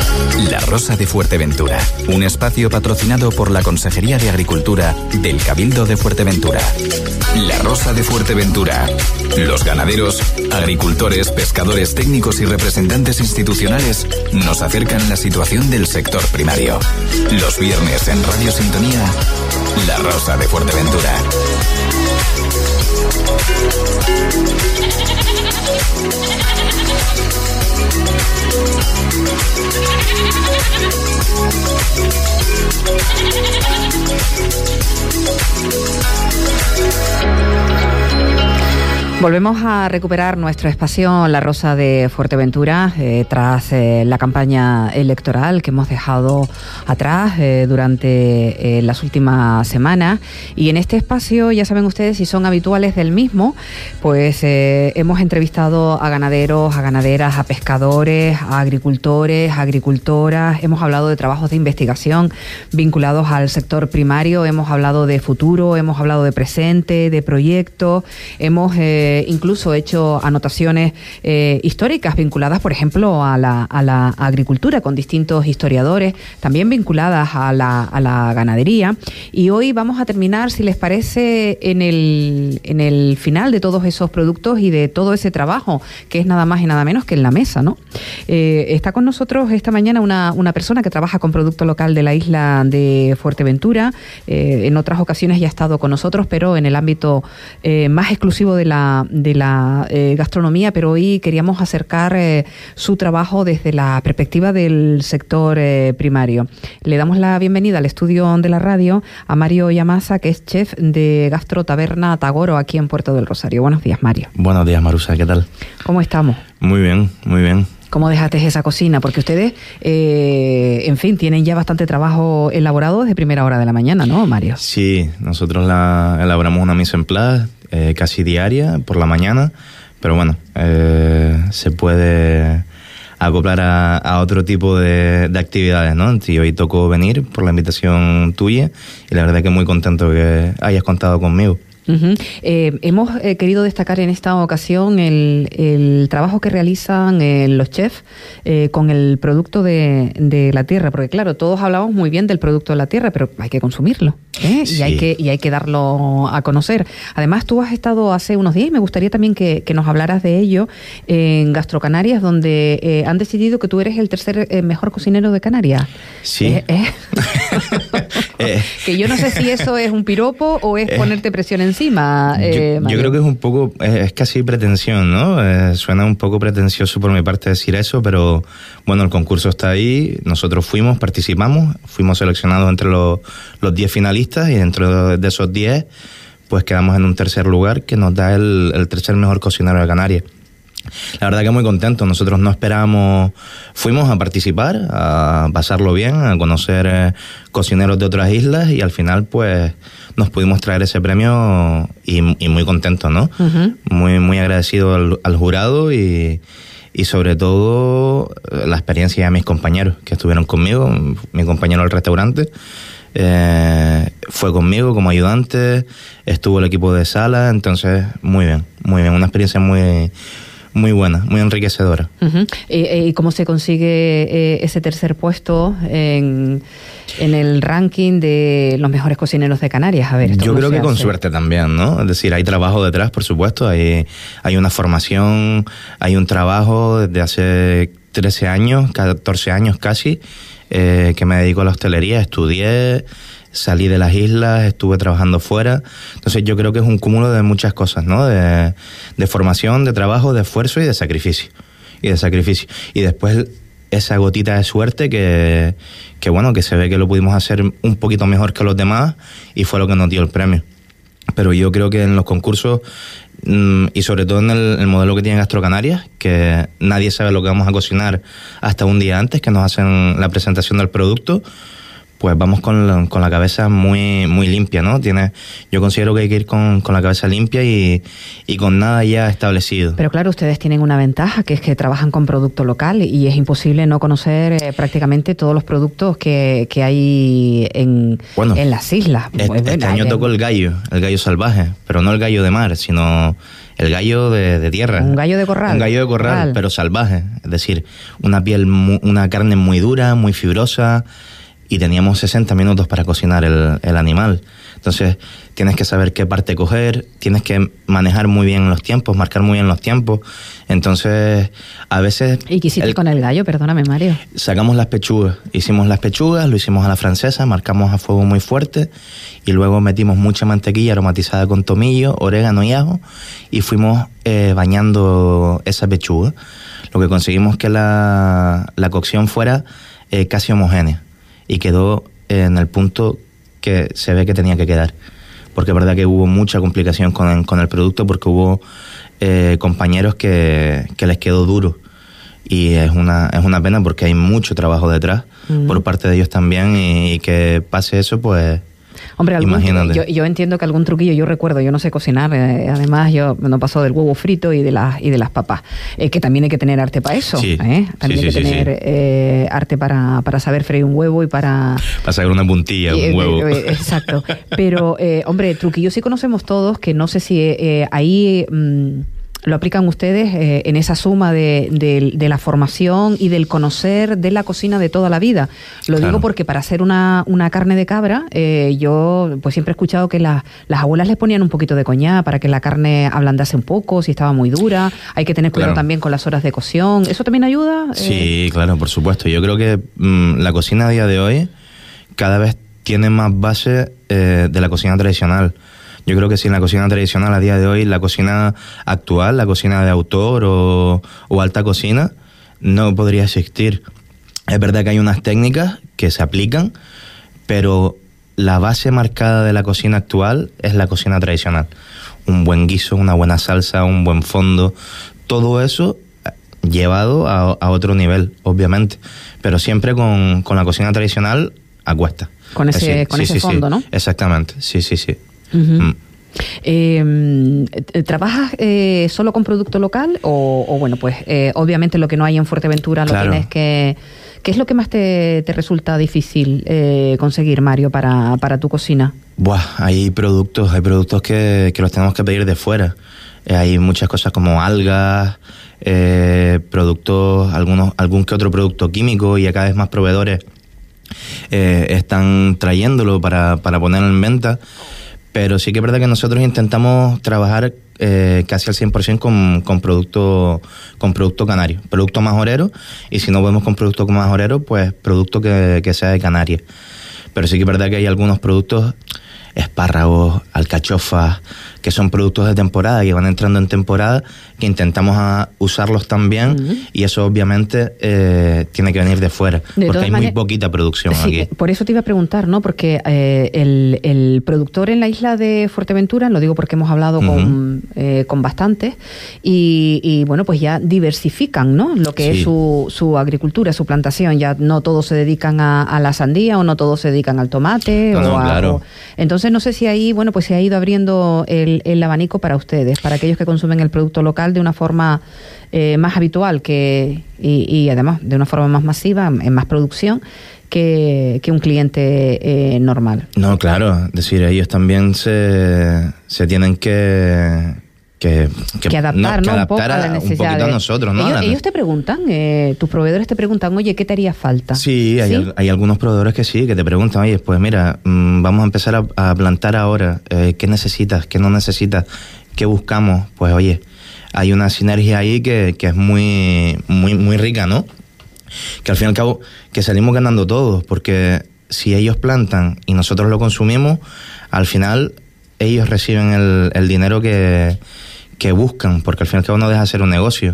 La Rosa de Fuerteventura, un espacio patrocinado por la Consejería de Agricultura del Cabildo de Fuerteventura. La Rosa de Fuerteventura. Los ganaderos, agricultores, pescadores, técnicos y representantes institucionales nos acercan la situación del sector primario. Los viernes en Radio Sintonía, La Rosa de Fuerteventura. Volvemos a recuperar nuestro espacio La Rosa de Fuerteventura tras la campaña electoral que hemos dejado atrás durante las últimas semanas. Y en este espacio, ya saben ustedes, si son habituales del mismo, pues hemos entrevistado a ganaderos, a ganaderas, a pescadores, a agricultores, a agricultoras. Hemos hablado de trabajos de investigación vinculados al sector primario, hemos hablado de futuro, hemos hablado de presente, de proyectos, hemos incluso hecho anotaciones históricas vinculadas, por ejemplo, a la agricultura, con distintos historiadores, también vinculadas a la ganadería. Y hoy vamos a terminar, si les parece, en el final de todos esos productos y de todo ese trabajo, que es nada más y nada menos que en la mesa, ¿no? Está con nosotros esta mañana una persona que trabaja con producto local de la isla de Fuerteventura. En otras ocasiones ya ha estado con nosotros, pero en el ámbito más exclusivo de la gastronomía, pero hoy queríamos acercar su trabajo desde la perspectiva del sector primario. Le damos la bienvenida al estudio de la radio a Mario Yamasa, que es chef de Gastro Taberna Tagoro aquí en Puerto del Rosario. Buenos días, Mario. Buenos días, Marusa, ¿qué tal? ¿Cómo estamos? Muy bien, muy bien. ¿Cómo dejaste esa cocina? Porque ustedes, en fin, tienen ya bastante trabajo elaborado desde primera hora de la mañana, ¿no, Mario? Sí, nosotros elaboramos una mise en place casi diaria por la mañana, pero bueno, se puede acoplar a otro tipo de actividades, ¿no? Y hoy tocó venir por la invitación tuya y la verdad que muy contento que hayas contado conmigo. Uh-huh. Hemos querido destacar en esta ocasión el trabajo que realizan los chefs con el producto de la tierra, porque claro, todos hablamos muy bien del producto de la tierra, pero hay que consumirlo, ¿eh? Sí. y hay que darlo a conocer. Además, tú has estado hace unos días y me gustaría también que nos hablaras de ello en Gastro Canarias, donde han decidido que tú eres el tercer mejor cocinero de Canarias. Sí. Que yo no sé si eso es un piropo o es ponerte presión encima. Yo creo que es un poco, es casi pretensión, ¿no? Suena un poco pretencioso por mi parte decir eso, pero bueno, el concurso está ahí, nosotros participamos, fuimos seleccionados entre los 10 finalistas y dentro de esos 10 pues quedamos en un tercer lugar que nos da el tercer mejor cocinero de Canarias. La verdad que muy contento. Nosotros no esperábamos, fuimos a participar, a pasarlo bien, a conocer cocineros de otras islas y al final pues nos pudimos traer ese premio y muy contentos, ¿no? Uh-huh. Muy agradecido al jurado y sobre todo la experiencia de mis compañeros que estuvieron conmigo. Mi compañero del restaurante fue conmigo como ayudante, estuvo el equipo de sala, entonces muy bien, una experiencia muy buena, muy enriquecedora. Uh-huh. ¿Y cómo se consigue ese tercer puesto en el ranking de los mejores cocineros de Canarias? A ver, yo creo que con suerte también, ¿no? Es decir, hay trabajo detrás, por supuesto, hay una formación, hay un trabajo desde hace 13 años, 14 años casi, que me dedico a la hostelería, estudié, salí de las islas, estuve trabajando fuera. Entonces yo creo que es un cúmulo de muchas cosas, ¿no? De formación, de trabajo, de esfuerzo y de sacrificio. Y después esa gotita de suerte que bueno, que se ve que lo pudimos hacer un poquito mejor que los demás y fue lo que nos dio el premio. Pero yo creo que en los concursos y sobre todo en el modelo que tiene Gastro Canarias, que nadie sabe lo que vamos a cocinar hasta un día antes, que nos hacen la presentación del producto, pues vamos con la cabeza muy muy limpia, ¿no? Yo considero que hay que ir con la cabeza limpia y con nada ya establecido. Pero claro, ustedes tienen una ventaja, que es que trabajan con producto local y es imposible no conocer prácticamente todos los productos que hay en las islas. Este año tocó el gallo salvaje, pero no el gallo de mar, sino el gallo de tierra. Un gallo de corral. Un gallo de corral, pero salvaje. Es decir, una carne muy dura, muy fibrosa, y teníamos 60 minutos para cocinar el animal. Entonces, tienes que saber qué parte coger, tienes que manejar muy bien los tiempos, marcar muy bien los tiempos. Entonces, a veces... ¿Y qué hiciste con el gallo? Perdóname, Mario. Sacamos las pechugas. Hicimos las pechugas, lo hicimos a la francesa, marcamos a fuego muy fuerte y luego metimos mucha mantequilla aromatizada con tomillo, orégano y ajo y fuimos bañando esa pechuga. Lo que conseguimos que la cocción fuera casi homogénea y quedó en el punto que se ve que tenía que quedar. Porque es verdad que hubo mucha complicación con el producto, porque hubo compañeros que les quedó duro. Y es una pena porque hay mucho trabajo detrás por parte de ellos también, y que pase eso, pues... Hombre, yo entiendo que algún truquillo, yo recuerdo, yo no sé cocinar, además yo no paso del huevo frito y de las papas, que también hay que tener arte para eso, sí. También hay que tener arte para saber freír un huevo y para sacar una puntilla, un huevo. Exacto, pero hombre, truquillos sí conocemos todos, que no sé si ahí... lo aplican ustedes en esa suma de la formación y del conocer de la cocina de toda la vida. Lo digo porque para hacer una carne de cabra, yo pues siempre he escuchado que las abuelas les ponían un poquito de coñac para que la carne ablandase un poco, si estaba muy dura. Hay que tener cuidado también con las horas de cocción. ¿Eso también ayuda? Sí, claro, por supuesto. Yo creo que la cocina a día de hoy cada vez tiene más base de la cocina tradicional. Yo creo que sin la cocina tradicional a día de hoy, la cocina actual, la cocina de autor o alta cocina, no podría existir. Es verdad que hay unas técnicas que se aplican, pero la base marcada de la cocina actual es la cocina tradicional. Un buen guiso, una buena salsa, un buen fondo, todo eso llevado a otro nivel, obviamente, pero siempre con la cocina tradicional a cuesta. Con ese fondo, sí. ¿no? Exactamente, sí. Uh-huh. ¿Trabajas solo con producto local o bueno, pues obviamente lo que no hay en Fuerteventura lo tienes que... ¿Qué es lo que más te resulta difícil conseguir, Mario, para tu cocina? Hay productos que los tenemos que pedir de fuera. Hay muchas cosas como algas, productos, algún que otro producto químico, y a cada vez más proveedores están trayéndolo para ponerlo en venta. Pero sí que es verdad que nosotros intentamos trabajar casi al 100% con producto canario, producto majorero, y si no podemos con producto majorero, pues producto que sea de Canarias. Pero sí que es verdad que hay algunos productos, espárragos, alcachofas, que son productos de temporada, que van entrando en temporada, que intentamos usarlos también, y eso obviamente tiene que venir de fuera, porque hay muy poquita producción aquí. Por eso te iba a preguntar, ¿no? Porque el productor en la isla de Fuerteventura, lo digo porque hemos hablado con bastantes, y bueno, pues ya diversifican, ¿no? Lo que es su agricultura, su plantación. Ya no todos se dedican a la sandía, o no todos se dedican al tomate, claro. Entonces no sé si ahí, bueno, pues se ha ido abriendo el abanico para ustedes, para aquellos que consumen el producto local de una forma más habitual y además de una forma más masiva, en más producción que un cliente normal. No, claro, es decir, ellos también se tienen que adaptar, ¿no? Un poco a las necesidades. Un poquito a nosotros, ¿no? Ellos te preguntan, tus proveedores te preguntan, oye, ¿qué te haría falta? Sí, hay algunos proveedores que sí, que te preguntan, oye, pues mira, vamos a empezar a plantar ahora, ¿qué necesitas? ¿Qué no necesitas? ¿Qué buscamos? Pues oye, hay una sinergia ahí que es muy, muy, muy rica, ¿no? Que al fin y al cabo, que salimos ganando todos, porque si ellos plantan y nosotros lo consumimos, al final ellos reciben el dinero que buscan, porque al fin y al cabo no deja de ser un negocio.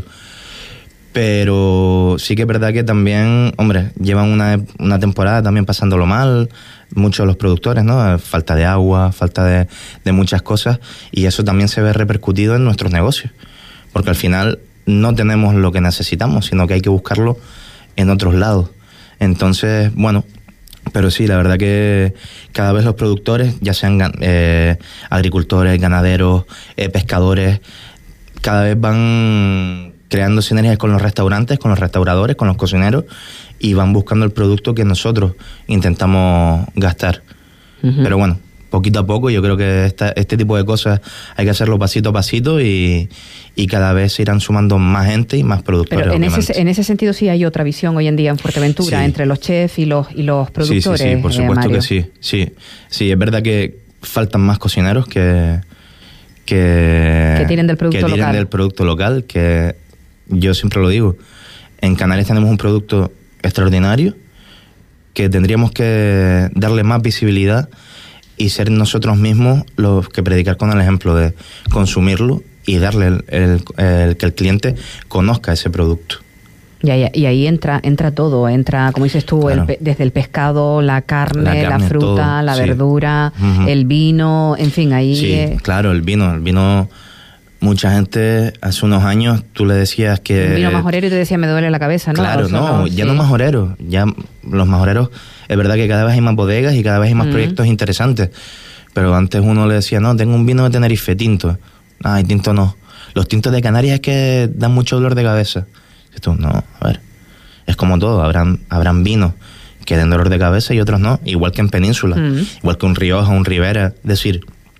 Pero sí que es verdad que también, hombre, llevan una temporada también pasándolo mal, muchos de los productores, ¿no? Falta de agua, falta de muchas cosas, y eso también se ve repercutido en nuestros negocios, porque al final no tenemos lo que necesitamos, sino que hay que buscarlo en otros lados. Entonces, bueno, Pero sí, la verdad que cada vez los productores, ya sean agricultores, ganaderos, pescadores, cada vez van creando sinergias con los restaurantes, con los restauradores, con los cocineros, y van buscando el producto que nosotros intentamos gastar. Uh-huh. Pero bueno, poquito a poco, yo creo que este tipo de cosas hay que hacerlo pasito a pasito y cada vez se irán sumando más gente y más productores. Pero en ese sentido sí hay otra visión hoy en día en Fuerteventura, sí, entre los chefs y los productores. Sí, por supuesto Mario. Que sí. Sí, es verdad que faltan más cocineros que tienen del producto local, que yo siempre lo digo, en Canarias tenemos un producto extraordinario que tendríamos que darle más visibilidad y ser nosotros mismos los que predicar con el ejemplo de consumirlo y darle que el cliente conozca ese producto. Y ahí entra todo, como dices tú, claro, desde el pescado, la carne, la fruta, todo, la verdura, uh-huh, el vino, en fin, ahí... Sí, claro, el vino, mucha gente hace unos años tú le decías que... Un vino majorero y te decía me duele la cabeza, ¿no? Claro, ya no majoreros, ya los majoreros, es verdad que cada vez hay más bodegas y cada vez hay más proyectos interesantes, pero antes uno le decía, no, tengo un vino de Tenerife, tinto. Ay, tinto no. Los tintos de Canarias es que dan mucho dolor de cabeza. Esto, no, a ver, es como todo, habrán vinos que den dolor de cabeza y otros no, igual que en Península, igual que un Rioja, un Ribera, es decir,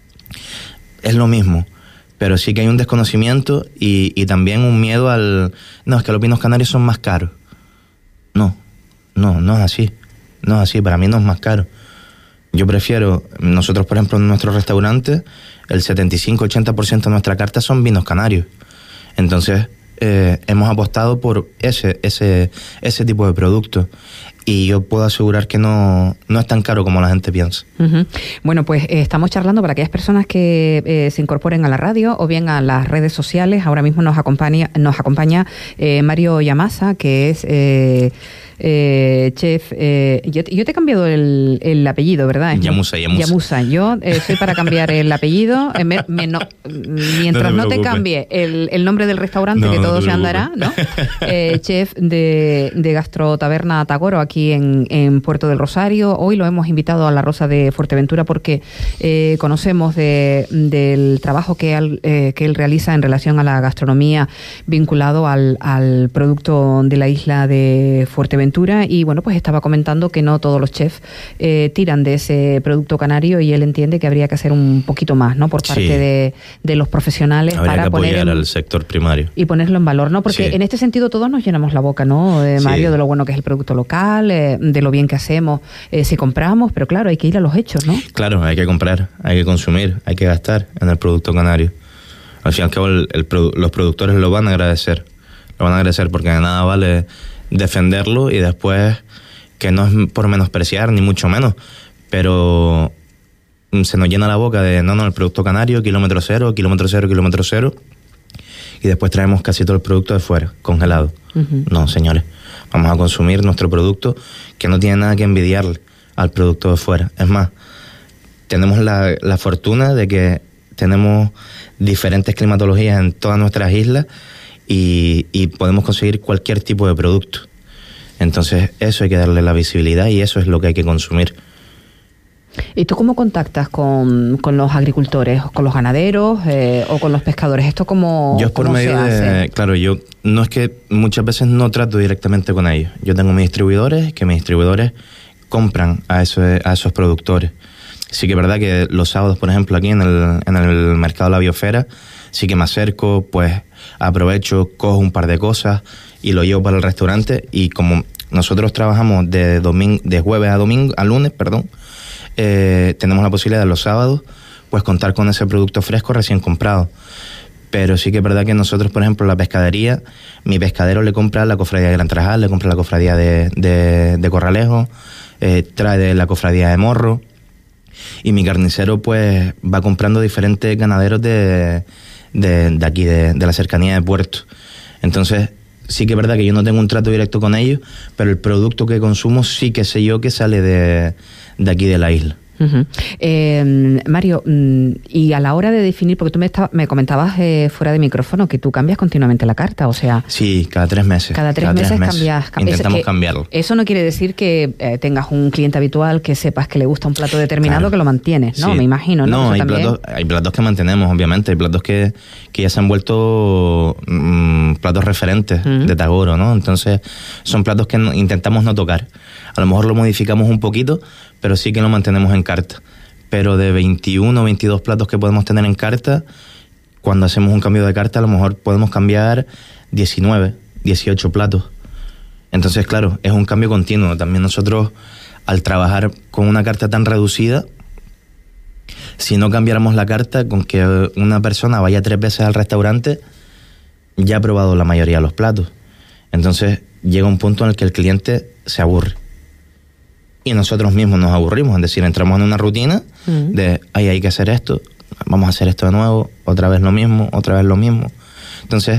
es lo mismo, pero sí que hay un desconocimiento y también un miedo no, es que los vinos canarios son más caros. No es así, para mí no es más caro. Yo prefiero, nosotros por ejemplo en nuestro restaurante, el 75-80% de nuestra carta son vinos canarios, entonces... hemos apostado por ese tipo de producto y yo puedo asegurar que no es tan caro como la gente piensa. Uh-huh. Bueno, pues estamos charlando para aquellas personas que se incorporen a la radio o bien a las redes sociales. Ahora mismo nos acompaña Mario Yamasa, que es chef. Yo te he cambiado el apellido, ¿verdad? Yamusa. Yo soy para cambiar el apellido. Mientras no te cambie el nombre del restaurante, que todo se andará, ¿no? Chef de Gastrotaberna Tagoro, aquí en Puerto del Rosario. Hoy lo hemos invitado a La Rosa de Fuerteventura porque conocemos del trabajo que él realiza en relación a la gastronomía vinculado al producto de la isla de Fuerteventura. Y bueno, pues estaba comentando que no todos los chefs tiran de ese producto canario y él entiende que habría que hacer un poquito más, ¿no? Por parte de los profesionales. Habría para que apoyar al sector primario. Y ponerlo en valor, ¿no? Porque en este sentido todos nos llenamos la boca, ¿no? Mario, de lo bueno que es el producto local, de lo bien que hacemos si compramos, pero claro, hay que ir a los hechos, ¿no? Claro, hay que comprar, hay que consumir, hay que gastar en el producto canario. Al fin y al cabo los productores lo van a agradecer porque de nada vale defenderlo y después, que no es por menospreciar ni mucho menos, pero se nos llena la boca de el producto canario, kilómetro cero, y después traemos casi todo el producto de fuera, congelado. Uh-huh. No, señores, vamos a consumir nuestro producto, que no tiene nada que envidiarle al producto de fuera. Es más, tenemos la fortuna de que tenemos diferentes climatologías en todas nuestras islas y podemos conseguir cualquier tipo de producto. Entonces eso hay que darle la visibilidad y eso es lo que hay que consumir. ¿Y tú cómo contactas con los agricultores, con los ganaderos o con los pescadores? ¿Esto cómo yo por medio de, claro, yo no es que muchas veces no trato directamente con ellos. Yo tengo mis distribuidores, que mis distribuidores compran a esos productores. Sí que es verdad que los sábados, por ejemplo, aquí en el mercado de la Biosfera, sí que me acerco, pues aprovecho, cojo un par de cosas y lo llevo para el restaurante. Y como nosotros trabajamos de jueves a lunes, tenemos la posibilidad de los sábados pues contar con ese producto fresco recién comprado. Pero sí que es verdad que nosotros, por ejemplo, la pescadería, mi pescadero le compra la cofradía de Gran Trajal, le compra la cofradía de Corralejo, trae de la cofradía de Morro, y mi carnicero pues va comprando diferentes ganaderos de aquí, de la cercanía de Puerto. Entonces sí que es verdad que yo no tengo un trato directo con ellos, pero el producto que consumo sí que sé yo que sale de aquí de la isla. Uh-huh. Mario, y a la hora de definir, porque tú me comentabas fuera de micrófono que tú cambias continuamente la carta, o sea... Sí, cada 3 meses. Cada tres meses cambias. Intentamos cambiarlo. Eso no quiere decir que tengas un cliente habitual que sepas que le gusta un plato determinado, claro, que lo mantienes, ¿no? Sí. Me imagino, ¿no? No, hay platos que mantenemos, obviamente. Hay platos que ya se han vuelto platos referentes de Tagoro, ¿no? Entonces, son platos que intentamos no tocar. A lo mejor lo modificamos un poquito, pero sí que lo mantenemos en carta. Pero de 21 o 22 platos que podemos tener en carta, cuando hacemos un cambio de carta, a lo mejor podemos cambiar 19, 18 platos. Entonces, claro, es un cambio continuo. También nosotros, al trabajar con una carta tan reducida, si no cambiáramos la carta, con que una persona vaya 3 veces al restaurante, ya ha probado la mayoría de los platos. Entonces, llega un punto en el que el cliente se aburre. Y nosotros mismos nos aburrimos, es decir, entramos en una rutina de, hay que hacer esto, vamos a hacer esto de nuevo, otra vez lo mismo. Entonces,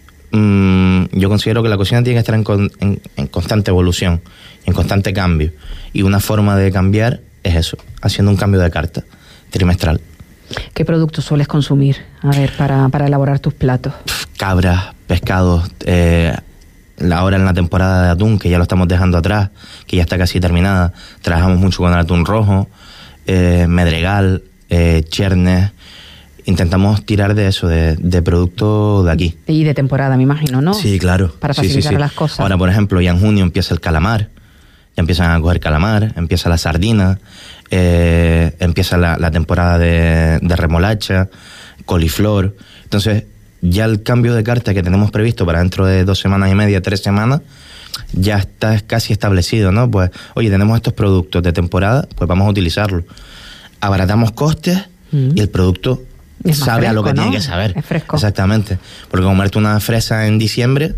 yo considero que la cocina tiene que estar en constante evolución, en constante cambio. Y una forma de cambiar es eso, haciendo un cambio de carta trimestral. ¿Qué productos sueles consumir, para elaborar tus platos? Cabras, pescados, ahora en la temporada de atún, que ya lo estamos dejando atrás, que ya está casi terminada, trabajamos mucho con el atún rojo, medregal, chernes. Intentamos tirar de eso, de producto de aquí. Y de temporada, me imagino, ¿no? Sí, claro. Para facilitar las cosas. Ahora, por ejemplo, ya en junio empieza el calamar, ya empiezan a coger calamar, empieza la sardina, empieza la temporada de remolacha, coliflor. Entonces, ya el cambio de carta que tenemos previsto para dentro de 2 semanas y media, 3 semanas, ya está casi establecido, ¿no? Pues, oye, tenemos estos productos de temporada, pues vamos a utilizarlos. Abaratamos costes y el producto sabe fresco, a lo que tiene que saber. Es fresco. Exactamente. Porque comerte una fresa en diciembre,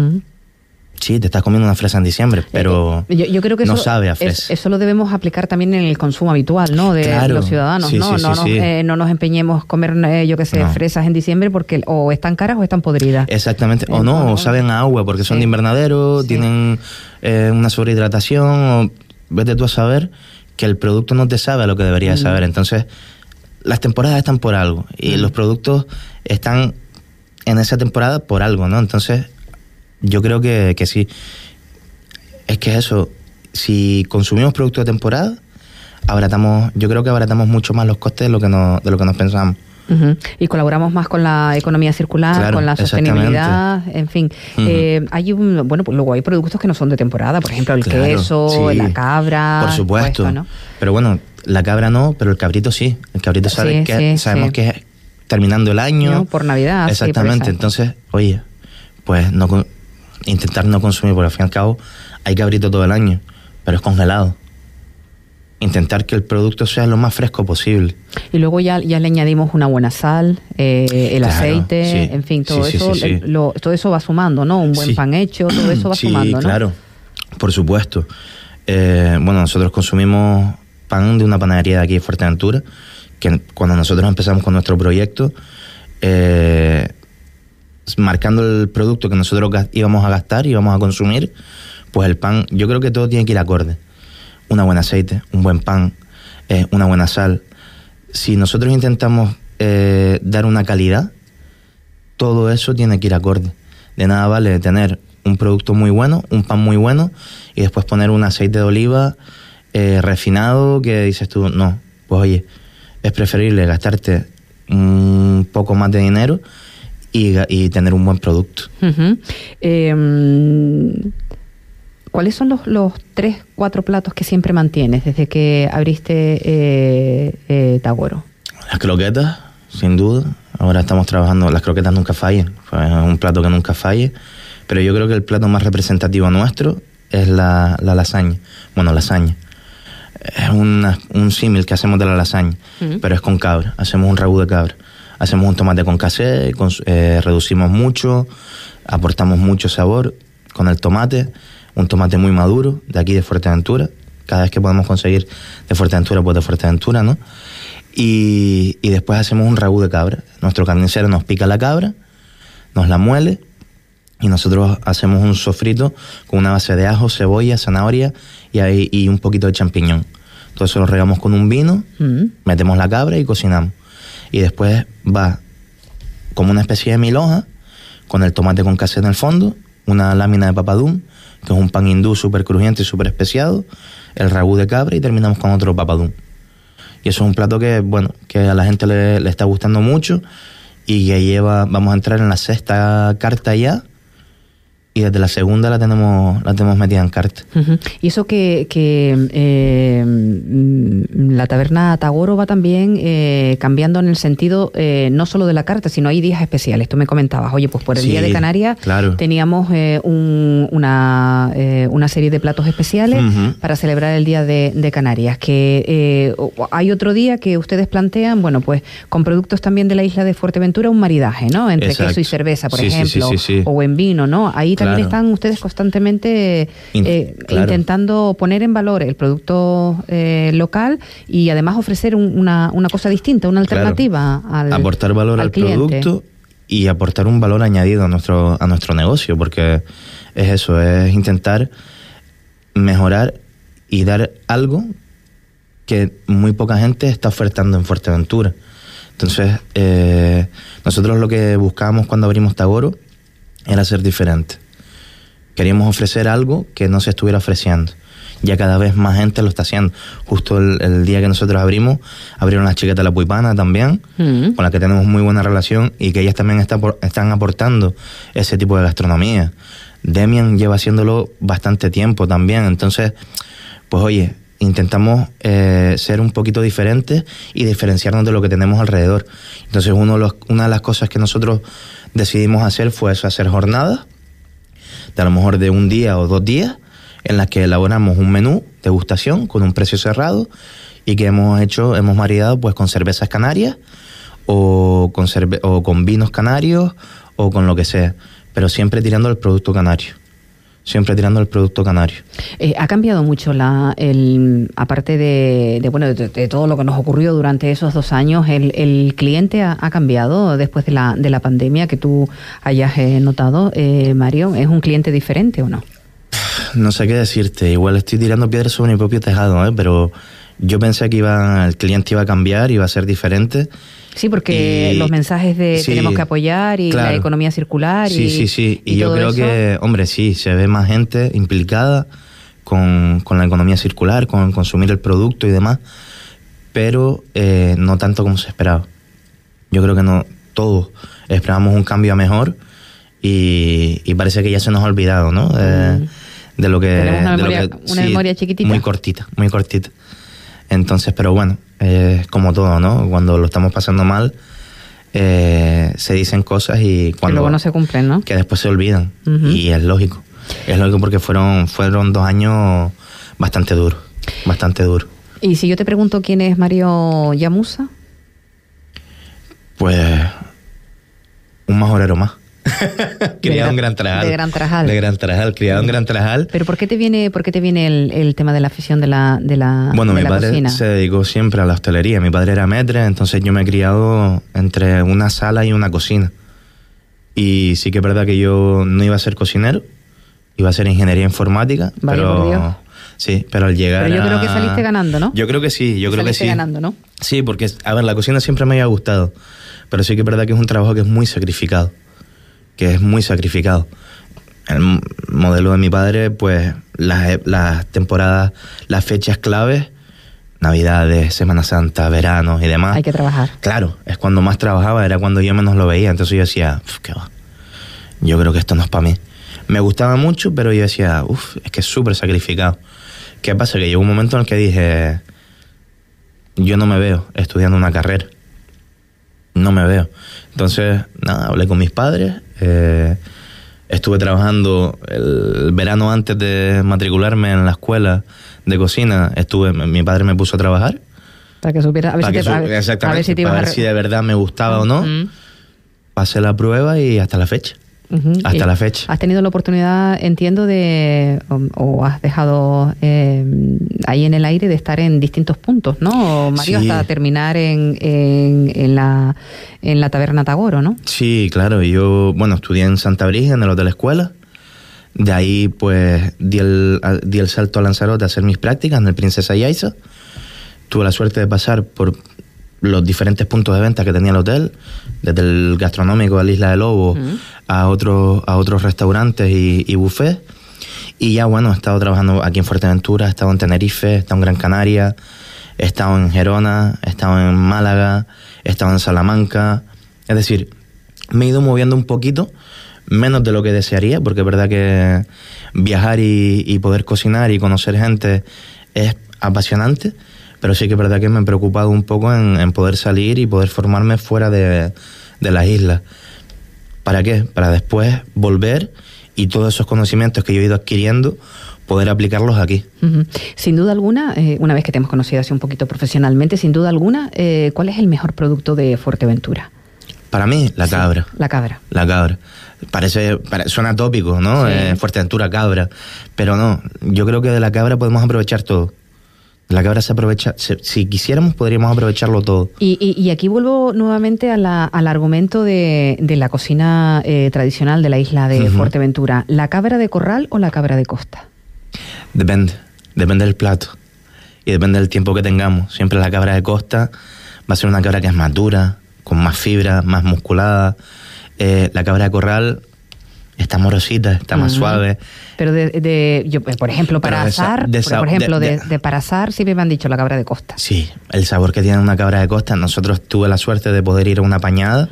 sí, te estás comiendo una fresa en diciembre, pero yo creo que no sabe a fresa. Eso lo debemos aplicar también en el consumo habitual, ¿no? De los ciudadanos, sí, ¿no? No nos empeñemos comer, fresas en diciembre porque o están caras o están podridas. Exactamente. O saben a agua porque son de invernadero, tienen una sobrehidratación, o vete tú a saber que el producto no te sabe a lo que debería saber. Entonces, las temporadas están por algo y los productos están en esa temporada por algo, ¿no? Entonces, yo creo que sí. Es que eso, si consumimos productos de temporada, yo creo que abaratamos mucho más los costes de lo que nos pensamos. Y colaboramos más con la economía circular, claro, con la sostenibilidad, en fin. Hay luego hay productos que no son de temporada, por ejemplo, el queso, la cabra. Por supuesto, ¿no? Pero bueno, la cabra no, pero el cabrito sí. El cabrito sabemos que es terminando el año. No, por Navidad. Exactamente. Entonces, oye, pues intentar no consumir, porque al fin y al cabo hay cabrito todo el año, pero es congelado. Intentar que el producto sea lo más fresco posible. Y luego ya le añadimos una buena sal, el aceite, en fin, todo eso. Todo eso va sumando, ¿no? Un buen pan hecho, todo eso va sumando, ¿no? Sí, claro, por supuesto. Nosotros consumimos pan de una panadería de aquí de Fuerteventura, que cuando nosotros empezamos con nuestro proyecto, marcando el producto que nosotros íbamos a gastar y íbamos a consumir, pues el pan, yo creo que todo tiene que ir acorde. Un buen aceite, un buen pan, una buena sal. Si nosotros intentamos dar una calidad, todo eso tiene que ir acorde. De nada vale tener un producto muy bueno, un pan muy bueno, y después poner un aceite de oliva refinado que dices tú, no, pues oye, es preferible gastarte un poco más de dinero y tener un buen producto. ¿Cuáles son los 3, 4 platos que siempre mantienes desde que abriste Tagoro? Las croquetas, sin duda. Ahora estamos trabajando, las croquetas nunca fallan. Es un plato que nunca falle. Pero yo creo que el plato más representativo nuestro es la lasaña. Bueno, lasaña. Es un símil que hacemos de la lasaña, pero es con cabra. Hacemos un ragú de cabra. Hacemos un tomate con casé, reducimos mucho, aportamos mucho sabor con el tomate. Un tomate muy maduro, de aquí de Fuerteventura. Cada vez que podemos conseguir de Fuerteventura, pues de Fuerteventura, ¿no? Y después hacemos un ragú de cabra. Nuestro carnicero nos pica la cabra, nos la muele, y nosotros hacemos un sofrito con una base de ajo, cebolla, zanahoria y un poquito de champiñón. Todo eso lo regamos con un vino, metemos la cabra y cocinamos. Y después va como una especie de milhoja, con el tomate con casé en el fondo, una lámina de papadum, que es un pan hindú súper crujiente y súper especiado, el ragú de cabra y terminamos con otro papadum. Y eso es un plato que, bueno, que a la gente le está gustando mucho y que vamos a entrar en la 6ª carta ya. Y desde la 2ª la tenemos metida en carta. Uh-huh. Y eso que la taberna Tagoro va también cambiando en el sentido no solo de la carta, sino hay días especiales. Tú me comentabas, oye, pues por el Día de Canarias teníamos una serie de platos especiales para celebrar el Día de Canarias. Que hay otro día que ustedes plantean, bueno, pues con productos también de la isla de Fuerteventura, un maridaje, ¿no? Entre queso y cerveza, por ejemplo, o en vino, ¿no? Ahí también están ustedes constantemente intentando poner en valor el producto local y además ofrecer una cosa distinta, una alternativa al aportar valor al producto y aportar un valor añadido a nuestro negocio, porque es eso, es intentar mejorar y dar algo que muy poca gente está ofertando en Fuerteventura. Entonces, nosotros lo que buscábamos cuando abrimos Tagoro era ser diferente. Queríamos ofrecer algo que no se estuviera ofreciendo. Ya cada vez más gente lo está haciendo. Justo el día que nosotros abrieron las chiquetas de la Puipana también, con las que tenemos muy buena relación y que ellas también están aportando ese tipo de gastronomía. Demian lleva haciéndolo bastante tiempo también. Entonces, pues oye, intentamos ser un poquito diferentes y diferenciarnos de lo que tenemos alrededor. Entonces, una de las cosas que nosotros decidimos hacer fue eso, hacer jornadas de a lo mejor de un día o 2 días, en las que elaboramos un menú degustación con un precio cerrado y que hemos maridado pues con cervezas canarias o con vinos canarios o con lo que sea, pero siempre tirando al producto canario. Siempre tirando al producto canario. Ha cambiado mucho aparte de todo lo que nos ocurrió durante esos 2 años, el cliente ha cambiado después de la pandemia, que tú hayas notado, Mario. ¿Es un cliente diferente o no? No sé qué decirte. Igual estoy tirando piedras sobre mi propio tejado, pero yo pensé que el cliente iba a cambiar, iba a ser diferente. Sí, porque los mensajes de tenemos que apoyar y la economía circular. Sí. Y yo creo que, hombre, sí, se ve más gente implicada con la economía circular, con consumir el producto y demás, pero no tanto como se esperaba. Yo creo que no, todos esperábamos un cambio a mejor y parece que ya se nos ha olvidado, ¿no? De lo que... Tenemos una memoria chiquitita. Muy cortita. Entonces, pero bueno, como todo, ¿no? Cuando lo estamos pasando mal, se dicen cosas y cuando... Que luego no se cumplen, ¿no? Que después se olvidan. Y es lógico. Es lógico porque fueron 2 años bastante duros. Y si yo te pregunto quién es Mario Llamusa... Pues... un majorero más. Criado en Gran Tarajal. De Gran Tarajal. De Gran Tarajal, criado en Gran Tarajal. ¿Pero por qué te viene el tema de la afición de la Bueno, mi padre cocina? se dedicó siempre a la hostelería. Mi padre era maître, entonces yo me he criado entre una sala y una cocina. Y sí que es verdad que yo no iba a ser cocinero, iba a ser ingeniería informática. Vaya, por Dios. Sí, pero al llegar Pero yo creo que saliste ganando, ¿no? Yo creo que sí, Saliste ganando, ¿no? Sí, porque, a ver, la cocina siempre me había gustado, pero sí que es verdad que es un trabajo que es muy sacrificado. El modelo de mi padre, pues las temporadas, las fechas claves, Navidades, Semana Santa, veranos y demás. Hay que trabajar. Claro, es cuando más trabajaba, era cuando yo menos lo veía. Entonces yo decía, qué va, yo creo que esto no es para mí. Me gustaba mucho, pero yo decía, es que es súper sacrificado. ¿Qué pasa? Que llegó un momento en el que dije, yo no me veo estudiando una carrera. No me veo. Entonces, nada, hablé con mis padres. Estuve trabajando el verano antes de matricularme en la escuela de cocina. Mi padre me puso a trabajar. Para que supiera, a ver si de verdad me gustaba o no. Pasé la prueba y hasta la fecha. Hasta la fecha. ¿Has tenido la oportunidad, entiendo, o has dejado ahí en el aire de estar en distintos puntos, ¿no? Mario, sí. Hasta terminar en la taberna Tagoro, ¿no? Sí, claro. Yo, estudié en Santa Brígida, en el Hotel Escuela. De ahí, pues, di el salto a Lanzarote a hacer mis prácticas en el Princesa Yaiza. tuve la suerte de pasar por los diferentes puntos de venta que tenía el hotel, desde el gastronómico de la Isla de Lobos a otros restaurantes y buffets. Y ya, bueno, he estado trabajando aquí en Fuerteventura, he estado en Tenerife, he estado en Gran Canaria, he estado en Gerona, he estado en Málaga, he estado en Salamanca. Es decir, me he ido moviendo un poquito, menos de lo que desearía, porque es verdad que viajar y poder cocinar y conocer gente es apasionante, pero sí que es verdad que me he preocupado un poco en poder salir y poder formarme fuera de las islas. ¿Para qué? Para después volver y todos esos conocimientos que yo he ido adquiriendo, poder aplicarlos aquí. Sin duda alguna, una vez que te hemos conocido así un poquito profesionalmente, sin duda alguna, ¿cuál es el mejor producto de Fuerteventura? Para mí, la cabra. La cabra. La cabra. Suena tópico, ¿no? Sí. Fuerteventura, cabra. Pero no, yo creo que de la cabra podemos aprovechar todo. La cabra se aprovecha, si quisiéramos podríamos aprovecharlo todo. Y aquí vuelvo nuevamente al argumento de la cocina tradicional de la isla de Fuerteventura. ¿La cabra de corral o la cabra de costa? Depende del plato y depende del tiempo que tengamos. Siempre la cabra de costa va a ser una cabra que es más dura, con más fibra, más musculada. La cabra de corral está morosita, está más suave. Pero yo, por ejemplo, para asar, para asar siempre me han dicho la cabra de costa. Sí, el sabor que tiene una cabra de costa. Nosotros tuve la suerte de poder ir a una pañada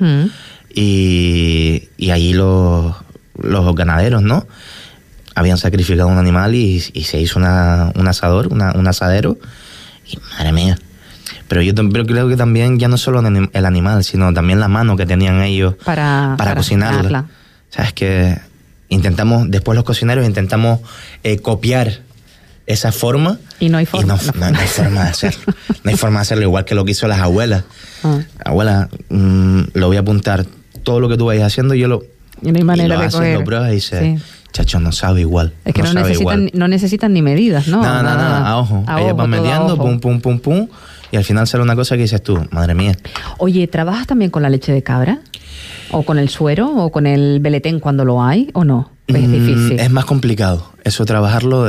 y allí los ganaderos, ¿no? Habían sacrificado un animal y se hizo un asadero. Y madre mía. Pero yo creo que también ya no solo el animal, sino también la mano que tenían ellos para cocinarla. Sabes que después los cocineros intentamos copiar esa forma. Y no hay forma. No hay forma de hacerlo. No hay forma de hacerlo, igual que lo que hizo las abuelas. Abuela, lo voy a apuntar. Todo lo que tú vayas haciendo, y no hay manera de coger. Lo pruebas y dices, chacho, no sabe igual. Es que no necesitan ni medidas, ¿no? Nada, a ojo. Ellas van mediando, pum. Y al final sale una cosa que dices tú, madre mía. Oye, ¿trabajas también con la leche de cabra? ¿O con el suero? ¿O con el beletén cuando lo hay? ¿O no? Es difícil. Es más complicado. Eso trabajarlo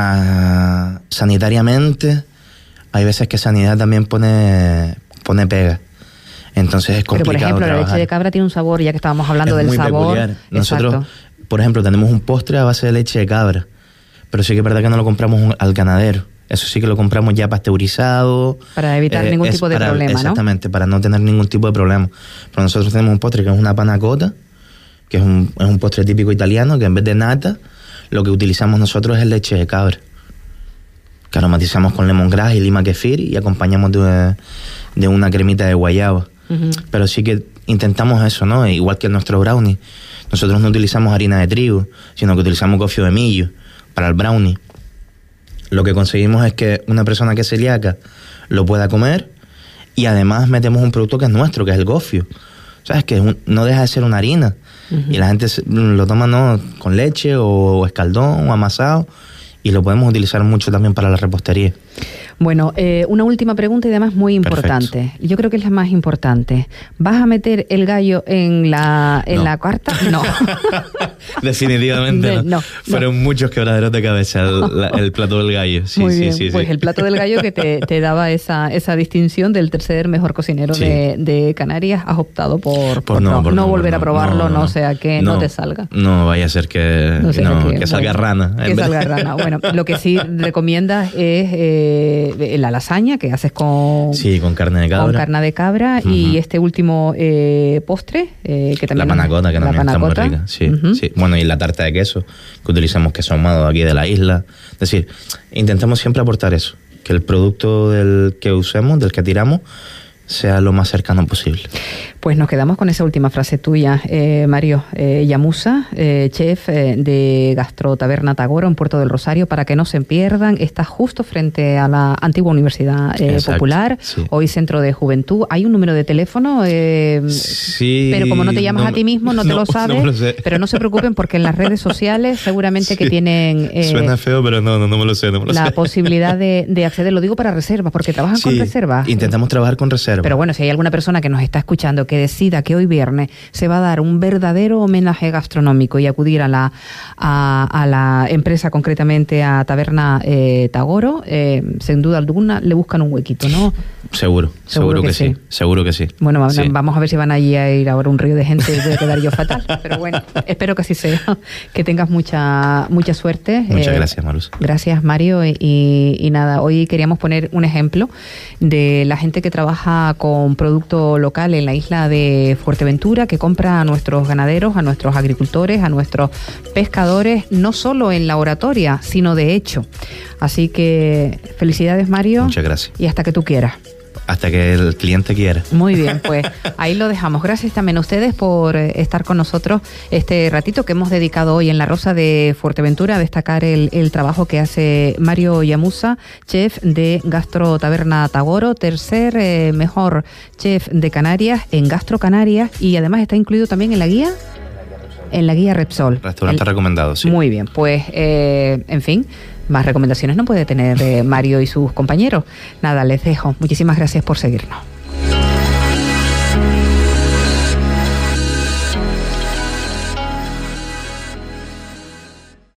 sanitariamente. Hay veces que sanidad también pone pega. Entonces es complicado. Pero, por ejemplo, trabajar. La leche de cabra tiene un sabor, ya que estábamos hablando del sabor. Peculiar. Nosotros, por ejemplo, tenemos un postre a base de leche de cabra. Pero sí que es verdad que no lo compramos al ganadero. Eso sí que lo compramos ya pasteurizado. Para evitar ningún tipo de problema, exactamente, para no tener ningún tipo de problema. Pero nosotros tenemos un postre que es una panna cotta, que es un postre típico italiano, que en vez de nata, lo que utilizamos nosotros es leche de cabra. Que aromatizamos con lemongrass y lima kefir y acompañamos de una cremita de guayaba. Pero sí que intentamos eso, ¿no? Igual que en nuestro brownie. Nosotros no utilizamos harina de trigo, sino que utilizamos gofio de millo para el brownie. Lo que conseguimos es que una persona que es celíaca lo pueda comer y además metemos un producto que es nuestro, que es el gofio. ¿Sabes? Que no deja de ser una harina. Y la gente lo toma, ¿no?, con leche o escaldón o amasado, y lo podemos utilizar mucho también para la repostería. Bueno, una última pregunta y además muy importante. Perfecto. Yo creo que es la más importante. ¿Vas a meter el gallo en la carta? No. Definitivamente no. Fueron muchos quebraderos de cabeza el plato del gallo. Sí, muy bien. Sí. El plato del gallo que te daba esa distinción del tercer mejor cocinero de Canarias. Has optado por no volver a probarlo, no sea que no te salga. No vaya a ser que salga rana. Que salga rana. Bueno, lo que sí recomiendas es la lasaña que haces con carne de cabra. Con carne de cabra y este último postre que también la panna cotta, que también está muy rica. Sí. Bueno, y la tarta de queso, que utilizamos queso ahumado aquí de la isla. Es decir, intentamos siempre aportar eso, que el producto del que usemos, del que tiramos, sea lo más cercano posible. Pues nos quedamos con esa última frase tuya, Mario Llamusa, chef de Gastro Taberna Tagora en Puerto del Rosario, para que no se pierdan. Está justo frente a la antigua Universidad Popular, hoy Centro de Juventud. Hay un número de teléfono, sí, pero como no te llamas a ti mismo, no te lo sabes, no lo sé. Pero no se preocupen porque en las redes sociales seguramente que tienen... suena feo, pero no me lo sé. La posibilidad de acceder, lo digo para reservas, porque trabajan con reservas. Intentamos trabajar con reservas. Pero bueno, si hay alguna persona que nos está escuchando que decida que hoy viernes se va a dar un verdadero homenaje gastronómico y acudir a la empresa, concretamente a Taberna Tagoro, sin duda alguna le buscan un huequito, ¿no? Seguro que sí. Seguro que sí. Bueno, sí. Vamos a ver si van allí a ir ahora un río de gente y voy a quedar yo fatal. Pero bueno, espero que así sea. Que tengas mucha suerte. Muchas gracias, Marus. Gracias, Mario. Y nada, hoy queríamos poner un ejemplo de la gente que trabaja con producto local en la isla de Fuerteventura, que compra a nuestros ganaderos, a nuestros agricultores, a nuestros pescadores, no solo en la oratoria, sino de hecho. Así que felicidades, Mario. Muchas gracias. Y hasta que tú quieras. Hasta que el cliente quiera. Muy bien, pues ahí lo dejamos. Gracias también a ustedes por estar con nosotros este ratito que hemos dedicado hoy en La Rosa de Fuerteventura a destacar el trabajo que hace Mario Llamusa, chef de Gastro Taberna Tagoro, tercer mejor chef de Canarias en Gastro Canarias, y además está incluido también en la guía. En la guía Repsol. Restaurante recomendado, sí. Muy bien, pues en fin, más recomendaciones no puede tener Mario y sus compañeros. Nada, les dejo. Muchísimas gracias por seguirnos.